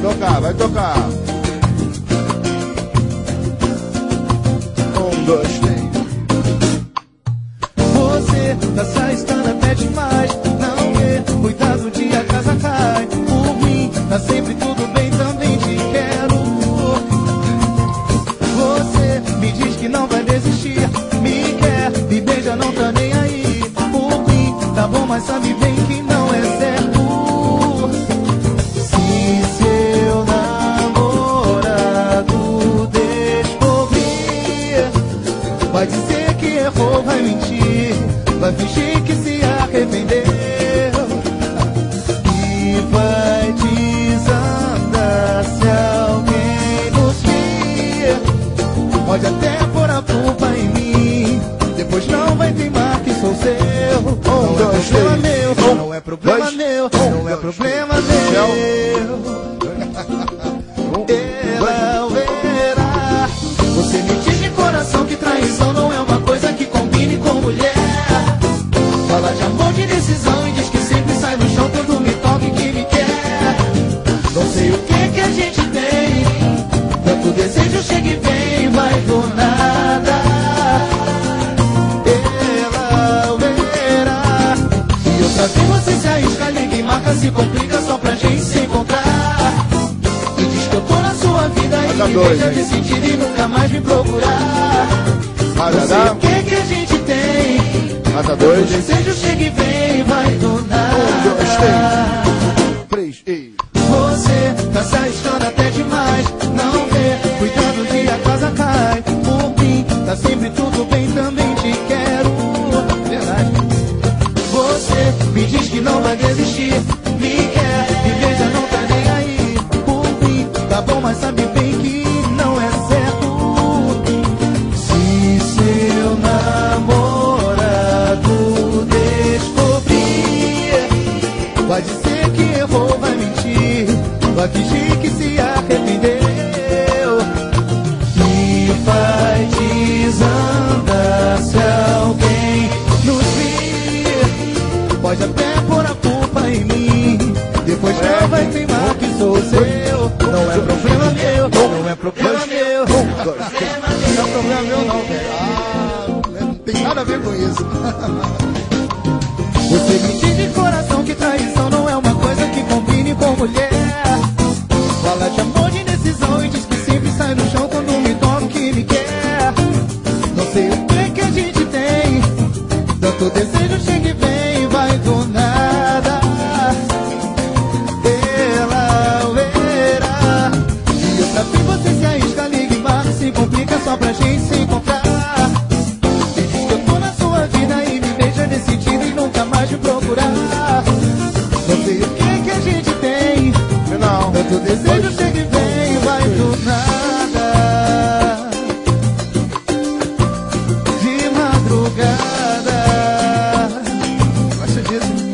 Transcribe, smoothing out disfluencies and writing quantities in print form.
tocar, vai tocar. 1, 2, 3. Você tá se arriscando até demais. Não vê, cuidado, dia a casa cai. Por mim, tá sempre tudo bem, também te quero. Você me diz que não vai desistir. Me quer, me beija, não tá nem aí. Por mim, tá bom, mas sabe bem que não é certo. Se seu namorado descobrir, vai dizer que errou, vai mentir, vai fingir que se arrependeu e vai desandar se alguém nos vir. Pode até pôr a culpa em mim, depois não vai teimar que sou seu. Não é problema meu, não é problema meu, não é problema meu. Ela verá. Você me diz de coração que traição não é uma coisa que combine com mulher. Fala de amor, de decisão e diz que sempre sai no chão quando me toca e que me quer. Não sei o que a gente tem, tanto desejo chega e vem, vai do nada. Ela verá. E outra vez você se arrisca, liga e marca, se complica só pra gente se encontrar. E diz que eu tô na sua vida e me deixa decidir e nunca mais me procurar. Não sei o que a gente tem, Casa 2. o desejo chega e vem, vai do nada. 1, 2, 3. Você tá se arriscando até demais. Não vê, cuidado, dia a casa cai. Por mim, tá sempre tudo bem, também te quero. Verdade. Você me diz que não vai desistir. Me quer, me beija, não tá nem aí. Por mim, tá bom, mas sabe bem que não é certo. Se seu namorado descobrir, vai dizer que errou, vai mentir, vai fingir que se arrependeu e vai desandar se alguém nos vir. Pode até pôr a culpa em mim, depois não vai teimar que sou seu. Não é problema meu, não é problema meu, não é problema meu não, velho. Não tem nada a ver com isso. Você me diz de coração que traição não é uma coisa que combine com mulher. Fala de amor, de decisão e diz que sempre sai no chão quando me toca que me quer. Não sei o que a gente tem, tanto desejo chega e vem, vai do nada. Ela verá. E outra vez você se arrisca, liga e marca, se complica só pra gente se encontrar. E diz que eu tô na sua vida e me deixa decidido e nunca mais me procurar. Não sei o que a gente tem, Final. tanto desejo chega e vem, vai do nada. De madrugada. Gosta disso?